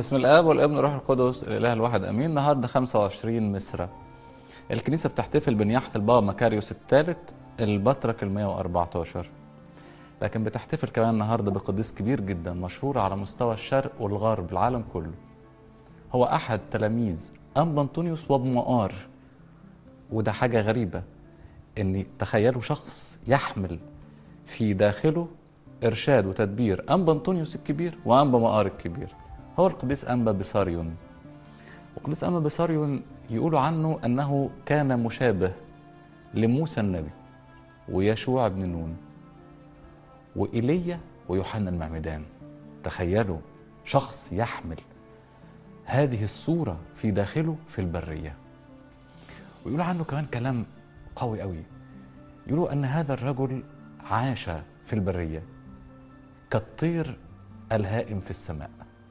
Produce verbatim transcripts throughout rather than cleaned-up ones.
بسم الآب والابن والروح القدس الإله الواحد أمين. النهارده خمسة وعشرين مصر. الكنيسة بتحتفل بنياحة البابا مكاريوس الثالث البطرك المائة وأربعة عشر، لكن بتحتفل كمان النهارده بقديس كبير جدا مشهور على مستوى الشرق والغرب العالم كله. هو أحد تلاميذ أنبا أنطونيوس وابن مقار، وده حاجة غريبة إن تخيلوا شخص يحمل في داخله إرشاد وتدبير أنبا أنطونيوس الكبير وأنبا مقار الكبير. هو القديس أنبا بيساريون. وقديس أنبا بيساريون يقولوا عنه أنه كان مشابه لموسى النبي ويشوع بن نون وإيليا ويوحنا المعمدان. تخيلوا شخص يحمل هذه الصورة في داخله في البرية. ويقولوا عنه كمان كلام قوي قوي، يقولوا أن هذا الرجل عاش في البرية كالطير الهائم في السماء،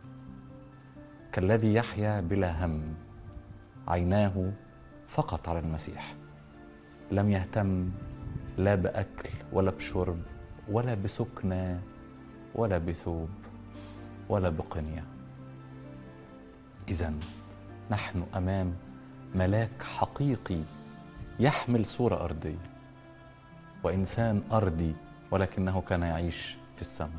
كالذي يحيا بلا هم، عيناه فقط على المسيح، لم يهتم لا بأكل ولا بشرب ولا بسكنى ولا بثوب ولا بقنية. إذن نحن أمام ملاك حقيقي يحمل صورة أرضية، وإنسان أرضي ولكنه كان يعيش في السماء.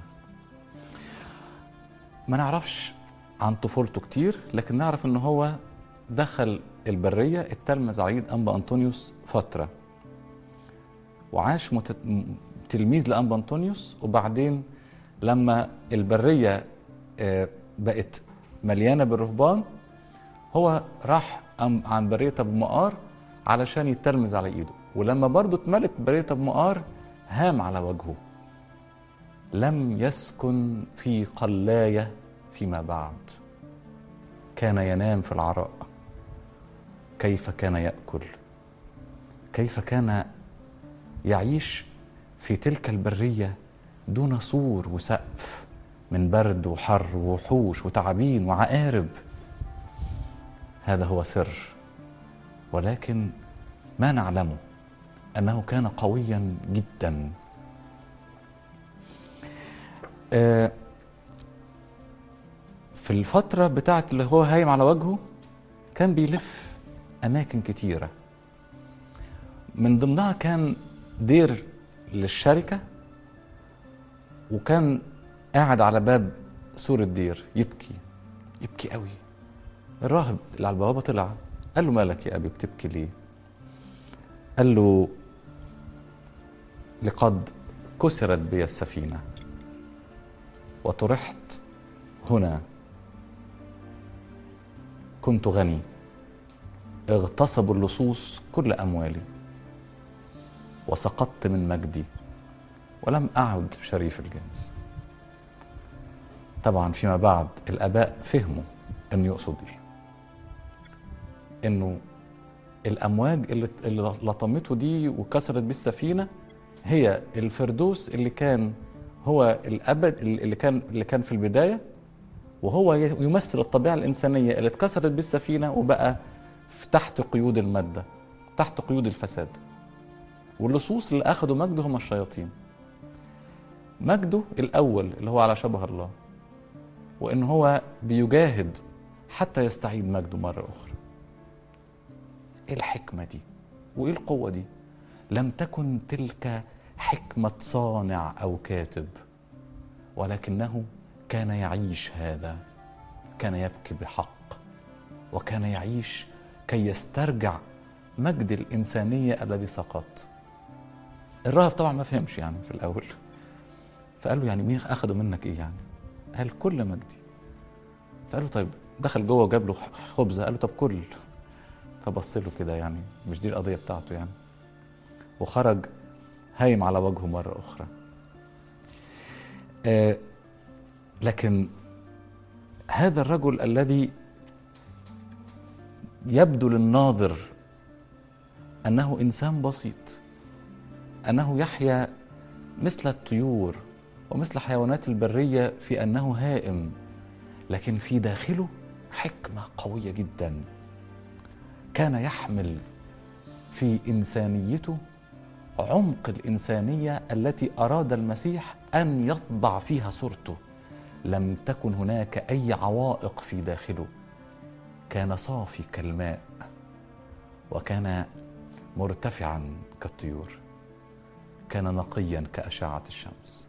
ما نعرفش عن طفولته كتير، لكن نعرف أنه هو دخل البرية التلمذ على يد أنبا أنطونيوس فترة، وعاش مت... تلميذ لأنبا أنطونيوس. وبعدين لما البرية بقت مليانة بالرهبان، هو راح عن برية أبو مقار علشان يتلمذ على إيده. ولما برضو اتملك برية أبو مقار هام على وجهه، لم يسكن في قلاية فيما بعد، كان ينام في العراء. كيف كان يأكل، كيف كان يعيش في تلك البرية دون سور وسقف من برد وحر ووحوش وتعابين وعقارب. هذا هو سر، ولكن ما نعلمه أنه كان قويا جدا. في الفترة بتاعت اللي هو هايم على وجهه كان بيلف أماكن كتيرة، من ضمنها كان دير للشركة، وكان قاعد على باب سور الدير يبكي يبكي قوي. الراهب اللي على البوابة طلع قال له: مالك يا أبي بتبكي ليه؟ قال له: لقد كسرت بي السفينة وطرحت هنا، كنت غني، اغتصبوا اللصوص كل أموالي، وسقطت من مجدي ولم أعد شريف الجنس. طبعا فيما بعد الآباء فهموا أن يقصد إيه، إنه الأمواج اللي, اللي لطمته دي وكسرت بالسفينة هي الفردوس اللي كان هو الأبد، اللي كان اللي كان في البداية، وهو يمثل الطبيعة الإنسانية اللي اتكسرت بالسفينة وبقى تحت قيود المادة، تحت قيود الفساد. واللصوص اللي أخذوا مجده هم الشياطين. مجده الأول اللي هو على شبه الله، وإن هو بيجاهد حتى يستعيد مجده مرة أخرى. إيه الحكمة دي؟ وإيه القوة دي؟ لم تكن تلك حكمة صانع أو كاتب، ولكنه كان يعيش هذا، كان يبكي بحق، وكان يعيش كي يسترجع مجد الإنسانية الذي سقط. الراهب طبعا ما فهمش يعني في الأول، فقال له: يعني مين أخذوا منك إيه يعني؟ قال: كل مجدي. فقال له: طيب. دخل جوه وجاب له خبزة، قال له: طب كل. فبص له كده، يعني مش دي القضية بتاعته يعني، وخرج هايم على وجهه مرة أخرى. آه لكن هذا الرجل الذي يبدو للناظر أنه إنسان بسيط، أنه يحيا مثل الطيور ومثل حيوانات البرية في أنه هائم، لكن في داخله حكمة قوية جدا. كان يحمل في إنسانيته عمق الإنسانية التي أراد المسيح أن يطبع فيها صورته، لم تكن هناك أي عوائق في داخله، كان صافي كالماء وكان مرتفعا كالطيور، كان نقيا كأشعة الشمس.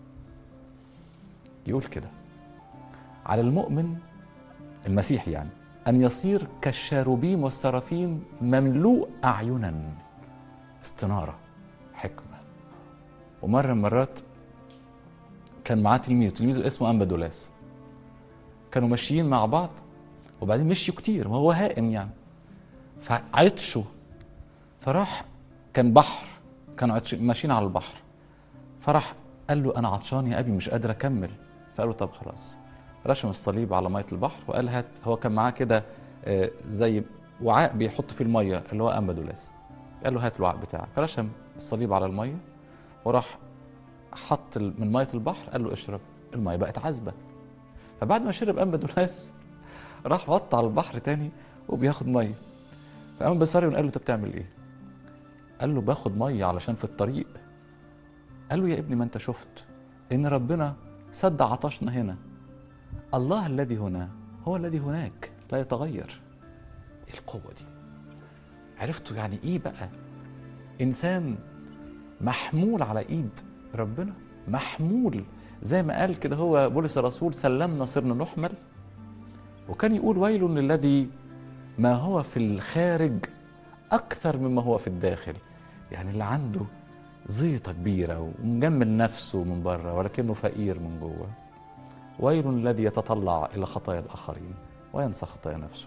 يقول كده على المؤمن المسيح يعني أن يصير كالشاروبيم والسرافيم مملوء أعينا، استنارة، حكمة. ومرة من مرات كان معاه تلميذ تلميذه اسمه أمبادولاس، كانوا ماشيين مع بعض وبعدين مشيوا كتير وهو هائم يعني، فعطشوا، فراح كان بحر، كانوا ماشيين على البحر، فراح قال له أنا عطشان يا أبي مش قادر أكمل. فقال له طب خلاص، رشم الصليب على مية البحر وقال هات، هو كان معاه كده زي وعاء بيحط فيه المية اللي هو أمبادولاس، قال له هات الوعاء بتاعك، فرشم الصليب على المية وراح حط من مية البحر، قال له اشرب، المية بقت عذبة. فبعد ما شرب أمبادولاس راح وط على البحر تاني وبياخد مية. فقام بساريون قال له انت بتعمل ايه؟ قال له باخد مية علشان في الطريق. قال له يا ابني ما انت شفت ان ربنا سد عطشنا هنا، الله الذي هنا هو الذي هناك لا يتغير. ايه القوة دي؟ عرفتوا يعني ايه بقى انسان محمول على ايد ربنا، محمول زي ما قال كده هو بولس الرسول سلمنا صرنا نحمل. وكان يقول ويل للذي ما هو في الخارج اكثر مما هو في الداخل، يعني اللي عنده زيطة كبيرة ومجمل نفسه من بره ولكنه فقير من جوه. ويل الذي يتطلع إلى خطايا الآخرين وينسى خطايا نفسه.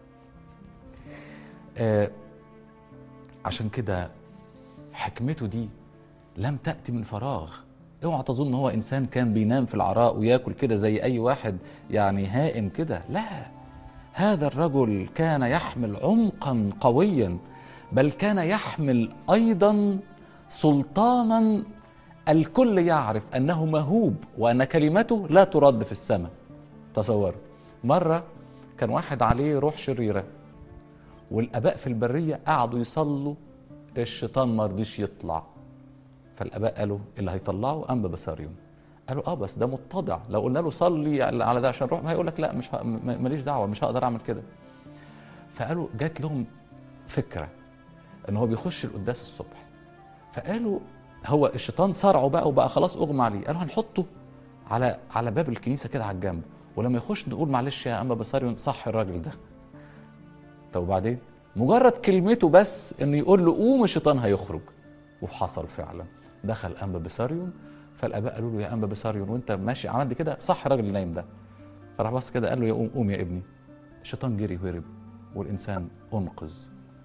آه عشان كده حكمته دي لم تأتي من فراغ. اوعى تظن هو إنسان كان بينام في العراء وياكل كده زي أي واحد يعني هائم كده، لا، هذا الرجل كان يحمل عمقا قويا، بل كان يحمل أيضا سلطانا الكل يعرف أنه مهوب وأن كلمته لا ترد في السماء. تصوروا مرة كان واحد عليه روح شريرة والآباء في البرية قعدوا يصلوا، الشيطان ما رضيش يطلع، فالآباء قالوا اللي هيطلعه أنبا بساريون. قالوا اه بس ده متضع، لو قلنا له صلي على ده عشان روح هيقول لك لا مش ه... ماليش دعوة، مش هقدر أعمل كده. فقالوا جات لهم فكرة ان هو بيخش القداس الصبح، فقالوا هو الشيطان صرعه بقى وبقى خلاص اغمى عليه، قالوا هنحطه على على باب الكنيسه كده على الجنب، ولما يخش نقول معلش يا انبا بساريون صح الراجل ده. طب وبعدين مجرد كلمته بس انه يقول له قوم الشيطان هيخرج، وحصل فعلا. دخل انبا بساريون، فالاباء قالوا له يا انبا بساريون وانت ماشي عملت كده صح الراجل اللي نايم ده. فراح بص كده قال له يا قوم قوم يا ابني، الشيطان جري وهرب والانسان انقذ.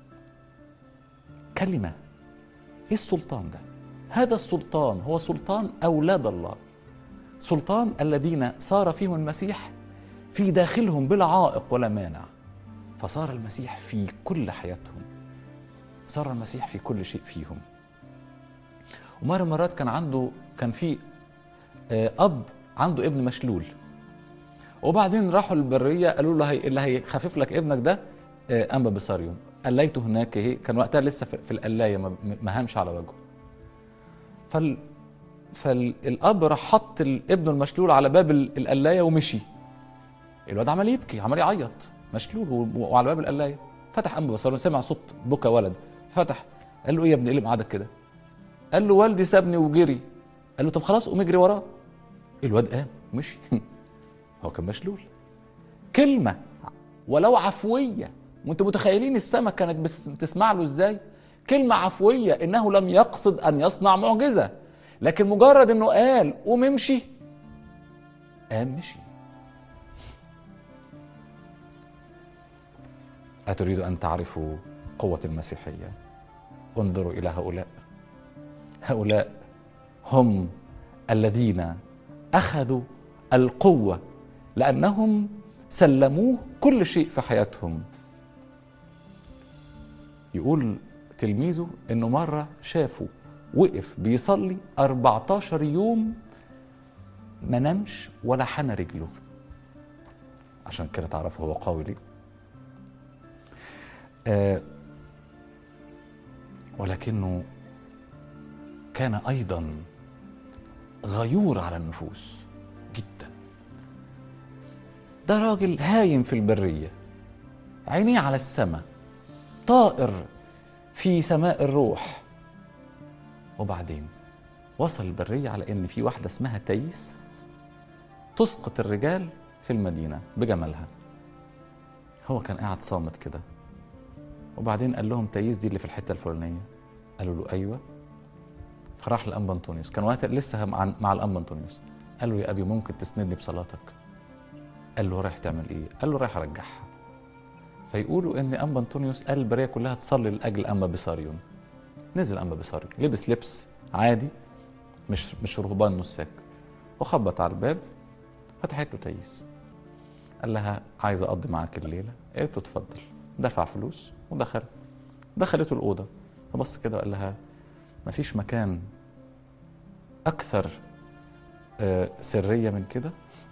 كلمه، ايه السلطان ده؟ هذا السلطان هو سلطان أولاد الله، سلطان الذين صار فيهم المسيح في داخلهم بلا عائق ولا مانع، فصار المسيح في كل حياتهم، صار المسيح في كل شيء فيهم. ومرة مرات كان عنده كان في أب عنده ابن مشلول، وبعدين راحوا البرية قالوا له هي اللي هيخفف لك ابنك ده أنبا بساريون. قليته هناك، هي كان وقتها لسه في القلاية ما همش على وجهه. فال فالاب راح حط الابن المشلول على باب القلايه ومشي. الواد عمال يبكي عمال يعيط مشلول وعلى باب القلايه. فتح انبا بساريون سمع صوت بكى ولد، فتح قال له ايه يا ابني ايه اللي مقعدك كده؟ قال له والدي سابني وجري. قال له طب خلاص قوم اجري وراه. الواد قام مشي هو كان مشلول. كلمه ولو عفويه، وانتم متخيلين السماء كانت بتسمع له ازاي؟ كلمه عفويه، انه لم يقصد ان يصنع معجزه، لكن مجرد انه قال قوم امشي قام مشي. أتريد أن تعرفوا قوة المسيحية؟ انظروا إلى هؤلاء. هؤلاء هم الذين أخذوا القوة لأنهم سلموه كل شيء في حياتهم. يقول تلميذه إنه مرة شافه وقف بيصلي أربعتاشر يوم ما نمش ولا حنى رجله، عشان كده تعرفوا هو قوي ليه. آه ولكنه كان أيضا غيور على النفوس جدا. ده راجل هايم في البرية، عينيه على السماء، طائر في سماء الروح. وبعدين وصل البرية على ان في واحدة اسمها تايس تسقط الرجال في المدينة بجمالها. هو كان قاعد صامت كده، وبعدين قال لهم تايس دي اللي في الحتة الفلانية؟ قالوا له ايوه. فراح لأنبا أنطونيوس، كان وقت لسه مع, مع الأنبا أنطونيوس، قال له يا أبي ممكن تسندني بصلاتك؟ قال له رايح تعمل ايه؟ قال له رايح ارجعها. فيقولوا ان أنبا أنطونيوس قال البرية كلها تصلي لأجل أنبا بيساريون. نزل أنبا بيساريون لبس لبس عادي، مش مش رهبان نساك، وخبط على الباب. فتحت له تايس، قال لها عايز اقضي معاك الليله. قالت له اتفضل. دفع فلوس ودخل. دخلته الاوضه، فبص كده وقال لها مفيش مكان اكثر آه سريه من كده.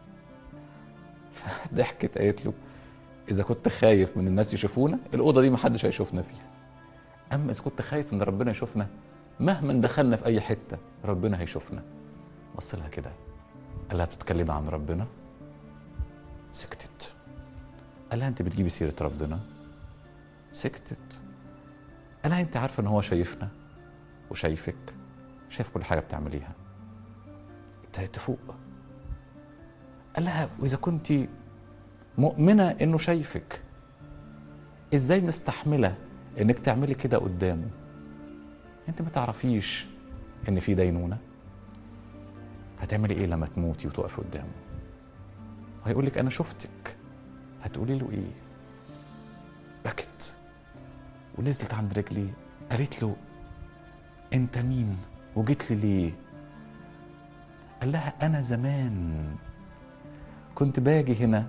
فضحكت قالت له اذا كنت خايف من الناس يشوفونا، الاوضه دي محدش هيشوفنا فيها. اما اذا كنت خايف ان ربنا يشوفنا، مهما دخلنا في اي حته ربنا هيشوفنا. بص لها كده، قال لها بتتكلمي عن ربنا؟ سكتت. قال لها انت بتجيبي سيره ربنا؟ سكتت. قال لها انت عارفه ان هو شايفنا وشايفك، شايف كل حاجه بتعمليها. ابتدت تفوق. قال لها واذا كنت مؤمنه انه شايفك، ازاي مستحمله انك تعملي كده قدامه؟ انت ما تعرفيش ان في دينونه؟ هتعملي ايه لما تموتي وتقفي قدامه؟ هيقول لك انا شفتك، هتقولي له ايه؟ بكت ونزلت عند رجلي، قالت له انت مين وجيت لي ليه؟ قال لها انا زمان كنت باجي هنا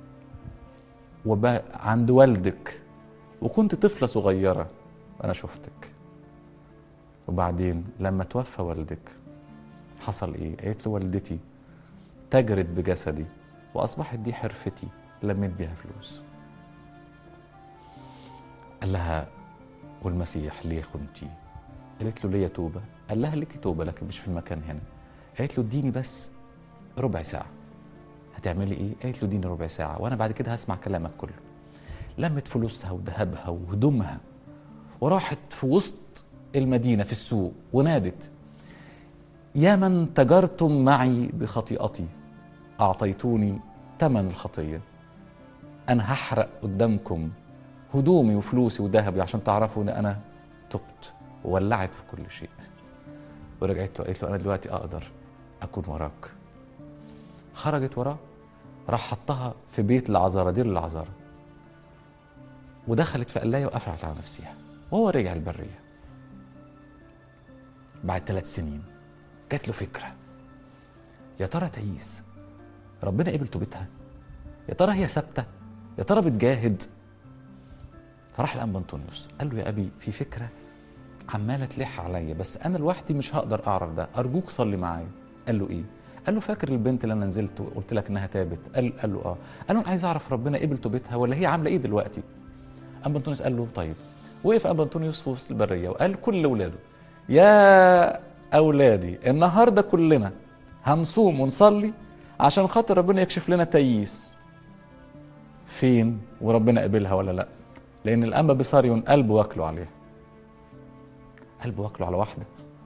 وب... عند والدك، وكنت طفله صغيره وانا شفتك. وبعدين لما توفى والدك حصل ايه؟ قالت له والدتي تجرت بجسدي واصبحت دي حرفتي، لميت بيها فلوس. قال لها والمسيح ليه خنتي؟ قالت له ليا توبه. قال لها ليكي توبه لكن مش في المكان هنا. قالت له اديني بس ربع ساعه. هتعملي ايه؟ قالت له اديني ربع ساعه وانا بعد كده هسمع كلامك كله. لمت فلوسها وذهبها وهدومها وراحت في وسط المدينه في السوق ونادت يا من تجرتم معي بخطيئتي اعطيتوني ثمن الخطيه، انا هحرق قدامكم هدومي وفلوسي وذهبي عشان تعرفوا ان انا تبت. وولعت في كل شيء ورجعت له قالت له انا دلوقتي اقدر اكون وراك. خرجت وراه، راح حطها في بيت العذارى، دير العذارى، ودخلت في قلايه وقفلت على نفسها. وهو رجع البريه بعد ثلاث سنين، جات له فكره، يا ترى تايس ربنا قبل توبتها؟ يا ترى هي ثابته؟ يا ترى بتجاهد؟ فراح لأنبا أنطونيوس قال له يا ابي في فكره عماله تلح عليا، بس انا لوحدي مش هقدر اعرف ده، ارجوك صلي معايا. قال له ايه؟ قال له فاكر البنت اللي انا نزلت وقلت لك انها تابت؟ قال قال له اه. قال له انا عايز اعرف ربنا قبل توبتها ولا هي عامله ايه دلوقتي؟ أنبا أنطونيوس قال له طيب. وقف أنبا أنطونيوس في وسط البريه وقال كل اولاده يا اولادي النهارده كلنا هنصوم ونصلي عشان خاطر ربنا يكشف لنا تايس فين وربنا قبلها ولا لا، لان الانبا بيساريون قلبه واكله عليها، قلبه واكله على واحده.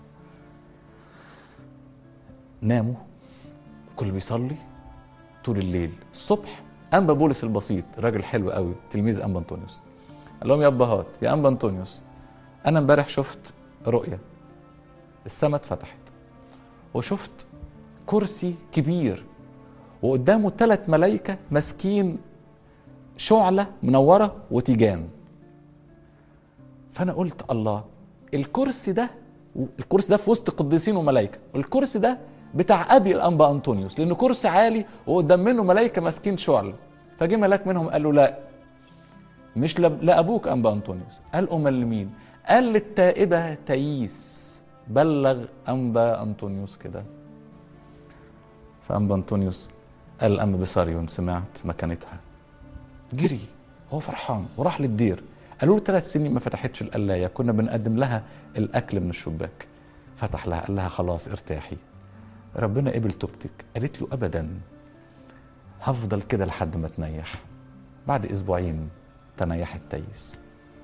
ناموا كل بيصلي طول الليل. الصبح انبا بولس البسيط راجل حلو قوي تلميذ انبا أنطونيوس قال لهم يا ابهات يا انبا أنطونيوس انا امبارح شفت رؤيه، السماء اتفتحت وشفت كرسي كبير وقدامه ثلاث ملايكه ماسكين شعله منوره وتيجان. فانا قلت الله، الكرسي ده الكرسي ده في وسط قديسين وملائكه، والكرسي ده بتاع ابي الانبا أنطونيوس لانه كرسي عالي وقدام منه ملائكه ماسكين شعله. فجه ملاك منهم قال له لا مش لابوك انبا أنطونيوس. قال امال لمين؟ قال للتائبه تايس، بلغ انبا أنطونيوس كده. فانبا أنطونيوس قال الانبا بيساريون سمعت مكانتها، جري هو فرحان وراح للدير. قالوا له ثلاث سنين ما فتحتش القلايه، كنا بنقدم لها الاكل من الشباك. فتح لها قال لها خلاص ارتاحي ربنا قبل توبتك. قالت له ابدا، هفضل كده لحد ما تنيح. بعد أسبوعين تنيحت تيس.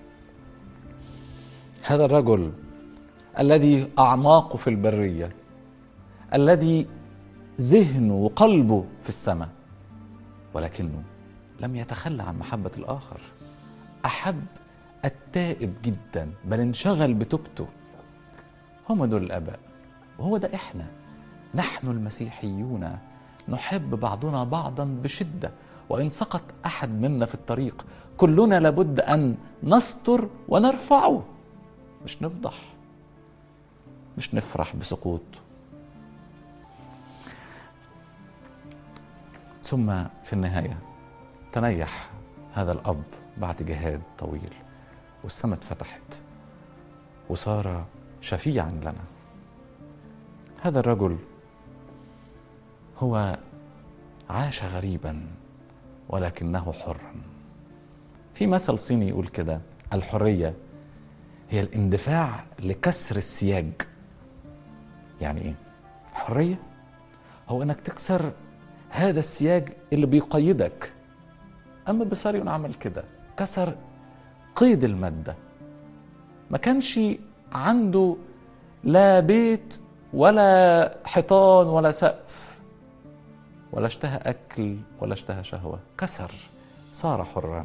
هذا الرجل الذي أعماقه في البرية، الذي ذهنه وقلبه في السماء، ولكنه لم يتخلى عن محبة الآخر. أحب التائب جدا، بل انشغل بتوبته. هم دول الآباء، وهو ده إحنا. نحن المسيحيون نحب بعضنا بعضا بشدة، وإن سقط أحد منا في الطريق كلنا لابد أن نستر ونرفعه، مش نفضح، مش نفرح بسقوطه. ثم في النهاية تنيح هذا الأب بعد جهاد طويل، والسماء اتفتحت وصار شفيعا لنا. هذا الرجل هو عاش غريبا ولكنه حرا. في مثل صيني يقول كده: الحرية هي الاندفاع لكسر السياج. يعني ايه حرية؟ هو انك تكسر هذا السياج اللي بيقيدك. اما بيساريون عمل كده، كسر قيد المادة. ما كانش عنده لا بيت ولا حيطان ولا سقف، ولا اشتهى أكل ولا اشتهى شهوة، كسر، صار حرا.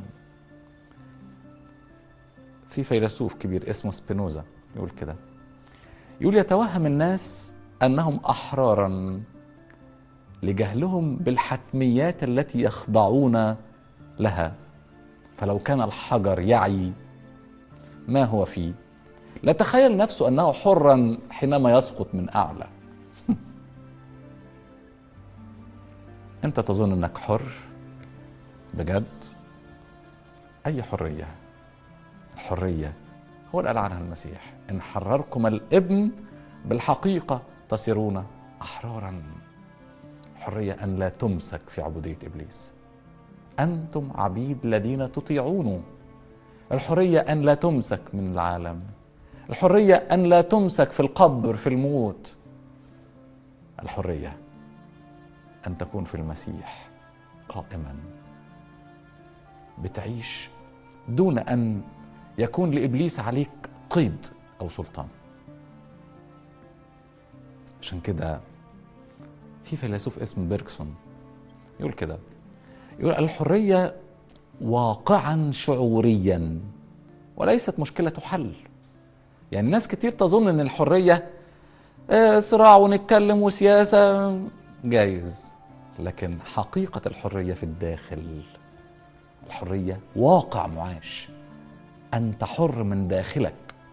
في فيلسوف كبير اسمه سبينوزا يقول كده، يقول: يتوهم الناس أنهم أحرارا لجهلهم بالحتميات التي يخضعون لها، فلو كان الحجر يعي ما هو فيه لتخيل نفسه أنه حرا حينما يسقط من أعلى. أنت تظن أنك حر بجد؟ أي حرية؟ الحرية هو اللي قال عنها المسيح: إن حرركم الابن بالحقيقة تصيرون أحرارا. حرية أن لا تمسك في عبودية إبليس. أنتم عبيد الذين تطيعونه. الحرية أن لا تمسك من العالم. الحرية أن لا تمسك في القبر، في الموت. الحرية أن تكون في المسيح قائما، بتعيش دون أن يكون لإبليس عليك قيد أو سلطان. عشان كده في فيلسوف اسمه بيركسون يقول كده، يقول: الحرية واقعا شعوريا وليست مشكلة تحل. يعني ناس كتير تظن ان الحرية صراع ونتكلم وسياسة، جايز، لكن حقيقة الحرية في الداخل. الحرية واقع معاش، أنت حر من داخلك،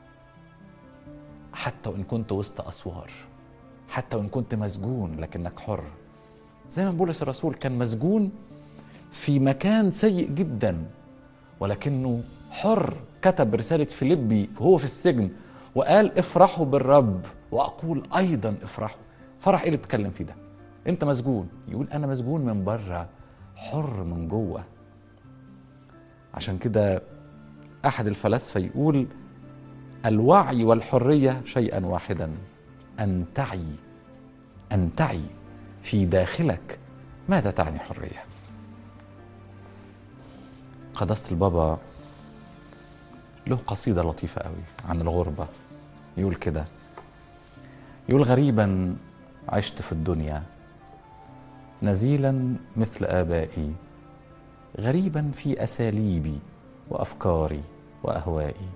حتى وإن كنت وسط أسوار، حتى وإن كنت مسجون لكنك حر. زي ما بولس الرسول كان مسجون في مكان سيء جدا ولكنه حر. كتب رسالة فيليبي وهو في السجن وقال: افرحوا بالرب وأقول أيضا افرحوا. فرح إيه اللي بتتكلم فيه ده؟ أنت مسجون، يقول أنا مسجون من بره، حر من جوه. عشان كده أحد الفلاسفة يقول: الوعي والحرية شيئا واحدا، أن تعي أن تعي في داخلك ماذا تعني حرية. قداسة البابا له قصيدة لطيفة قوي عن الغربة، يقول كده، يقول: غريبا عشت في الدنيا نزيلا مثل آبائي، غريبا في أساليبي وأفكاري وأهوائي،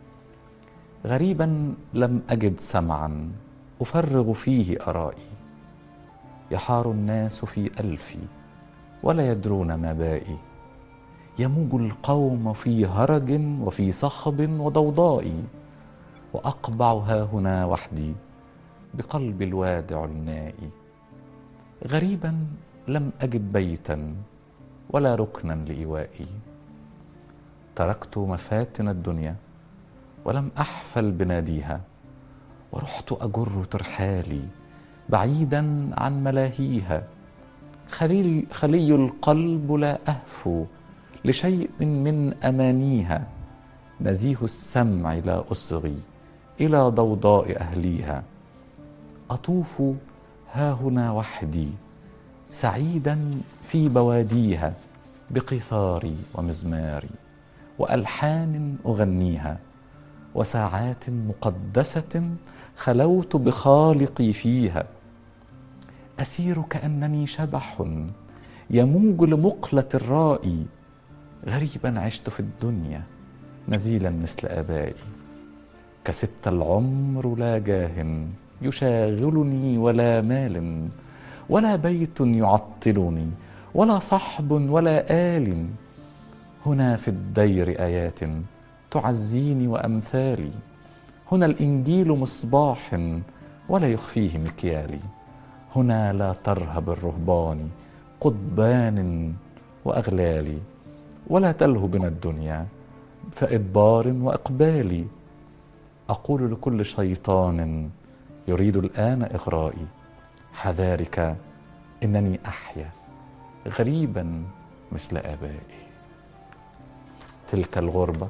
غريبا لم أجد سمعا أفرغ فيه آرائي، يحار الناس في ألفي ولا يدرون ما بائي، يموج القوم في هرج وفي صخب وضوضاء، وأقبع ها هنا وحدي بقلب الوادع النائي، غريبا لم أجد بيتا ولا ركنا لإيوائي، تركت مفاتن الدنيا ولم أحفل بناديها، ورحت أجر ترحالي بعيدا عن ملاهيها، خلي, خلي القلب لا أهفو لشيء من أمانيها، نزيه السمع لا أصغي إلى ضوضاء أهليها، أطوف ها هنا وحدي سعيدا في بواديها بقيثاري ومزماري وألحان أغنيها، وساعات مقدسة خلوت بخالقي فيها. أسير كأنني شبح يموج لمقلة الرائي، غريبا عشت في الدنيا نزيلا مثل آبائي. كست العمر لا جاه يشاغلني ولا مال، ولا بيت يعطلني ولا صحب ولا آل. هنا في الدير آيات تعزيني وأمثالي، هنا الإنجيل مصباح ولا يخفيه مكيالي. هنا لا ترهب الرهبان قضبان وأغلالي، ولا تلهو بنا الدنيا فإدبار وإقبال. أقول لكل شيطان يريد الآن إغرائي، حذارك إنني أحيا غريبا مثل آبائي. تلك الغربة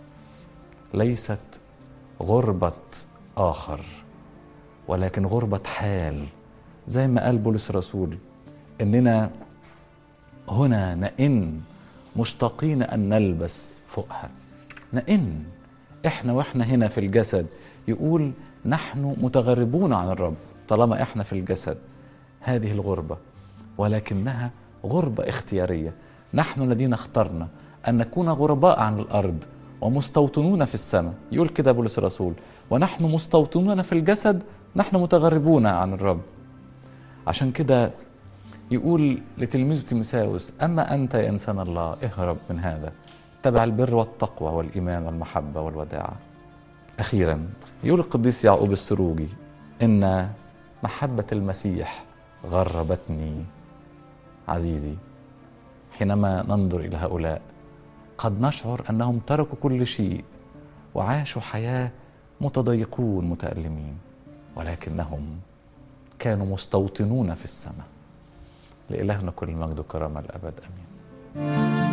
ليست غربة آخر، ولكن غربة حال، زي ما قال بولس الرسول إننا هنا نئن مشتاقين أن نلبس فوقها. نئن إحنا وإحنا هنا في الجسد، يقول نحن متغربون عن الرب طالما إحنا في الجسد. هذه الغربة ولكنها غربة اختيارية، نحن الذين اخترنا أن نكون غرباء عن الأرض ومستوطنون في السماء. يقول كده بولس الرسول، ونحن مستوطنون في الجسد نحن متغربون عن الرب. عشان كده يقول لتلميذه تيموثاوس، أما أنت يا إنسان الله اهرب من هذا، اتبع البر والتقوى والإيمان والمحبة والوداعة. أخيرا يقول القديس يعقوب السروجي إن محبة المسيح غربتني عزيزي. حينما ننظر إلى هؤلاء قد نشعر أنهم تركوا كل شيء وعاشوا حياة متضايقون متألمين، ولكنهم كانوا مستوطنون في السماء. لإلهنا كل المجد والكرامة الأبد، آمين.